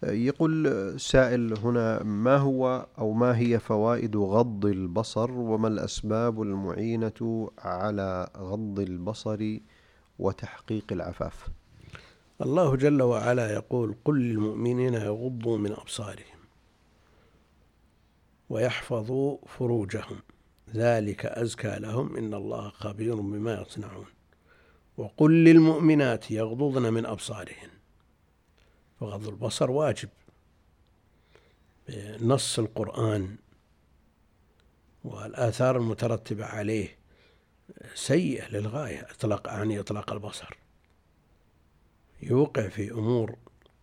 يقول سائل هنا: ما هو أو ما هي فوائد غض البصر، وما الأسباب المعينة على غض البصر وتحقيق العفاف؟ الله جل وعلا يقول: قل للمؤمنين يغضوا من أبصارهم ويحفظوا فروجهم ذلك أزكى لهم إن الله خبير بما يصنعون. وقل للمؤمنات يغضضن من أبصارهن، فغض البصر واجب بنص القرآن، والآثار المترتبة عليه سيئة للغاية. إطلاق البصر يوقع في أمور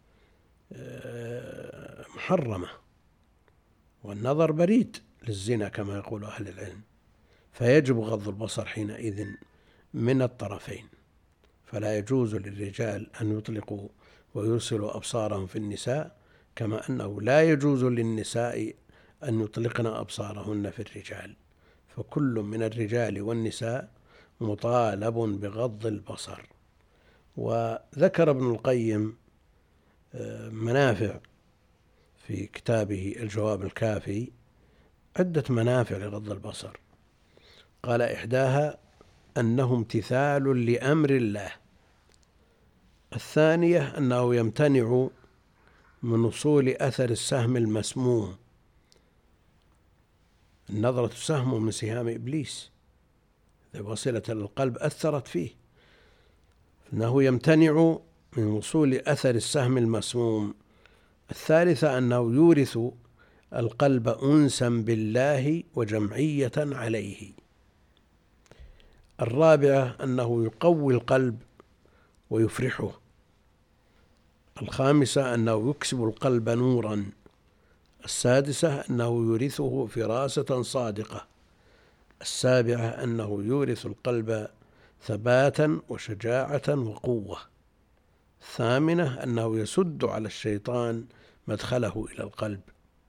محرمة، والنظر بريد للزنا كما يقول أهل العلم، فيجب غض البصر حينئذ من الطرفين. فلا يجوز للرجال أن يطلقوا ويرسلوا أبصارهم في النساء، كما أنه لا يجوز للنساء أن يطلقن أبصارهن في الرجال، فكل من الرجال والنساء مطالب بغض البصر. وذكر ابن القيم منافع في كتابه الجواب الكافي، عدة منافع لغض البصر. قال: إحداها أنه امتثال لأمر الله. الثانية أنه يمتنع من وصول أثر السهم المسموم. النظرة سهم من سهام إبليس، إذا وصلت للقلب أثرت فيه، أنه يمتنع من وصول أثر السهم المسموم. الثالثة أنه يورث القلب أنسا بالله وجمعية عليه. الرابعة أنه يقوي القلب ويفرحه. الخامسة أنه يكسب القلب نورا. السادسة أنه يورثه فراسة صادقة. السابعة أنه يورث القلب ثباتا وشجاعة وقوة. الثامنة أنه يسد على الشيطان مدخله إلى القلب.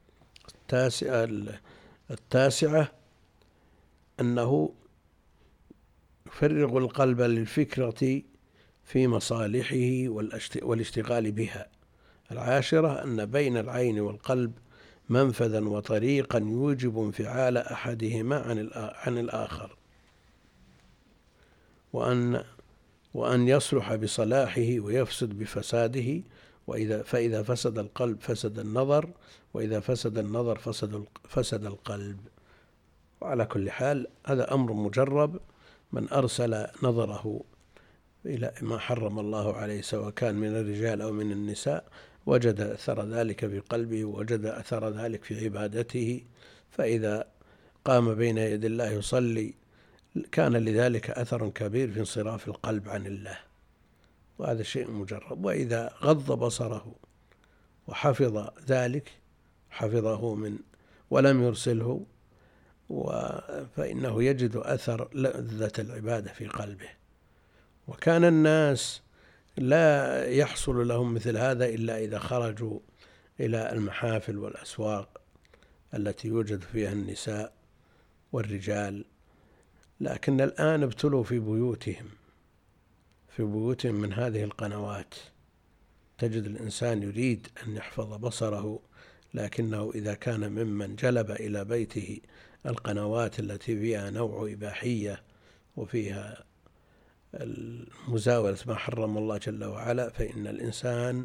التاسعة أنه يفرغ القلب للفكرة في مصالحه والاشتغال بها. العاشرة أن بين العين والقلب منفذا وطريقا يوجب انفعال أحدهما عن الآخر، وأن يصلح بصلاحه ويفسد بفساده. فإذا فسد القلب فسد النظر، وإذا فسد النظر فسد القلب. وعلى كل حال هذا أمر مجرب، من أرسل نظره إلى ما حرم الله عليه سواء كان من الرجال أو من النساء وجد أثر ذلك في قلبه، ووجد أثر ذلك في عبادته. فإذا قام بين يدي الله يصلي كان لذلك أثر كبير في انصراف القلب عن الله، وهذا شيء مجرب. وإذا غض بصره وحفظ ذلك حفظه ولم يرسله، فإنه يجد أثر لذة العبادة في قلبه. وكان الناس لا يحصل لهم مثل هذا إلا إذا خرجوا إلى المحافل والأسواق التي يوجد فيها النساء والرجال، لكن الآن ابتلوا في بيوتهم من هذه القنوات. تجد الإنسان يريد أن يحفظ بصره، لكنه إذا كان ممن جلب إلى بيته القنوات التي فيها نوع إباحية وفيها المزاولة ما حرم الله جل وعلا، فإن الإنسان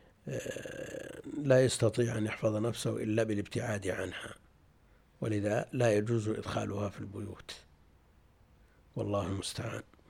لا يستطيع أن يحفظ نفسه إلا بالابتعاد عنها، ولذا لا يجوز إدخالها في البيوت، والله المستعان.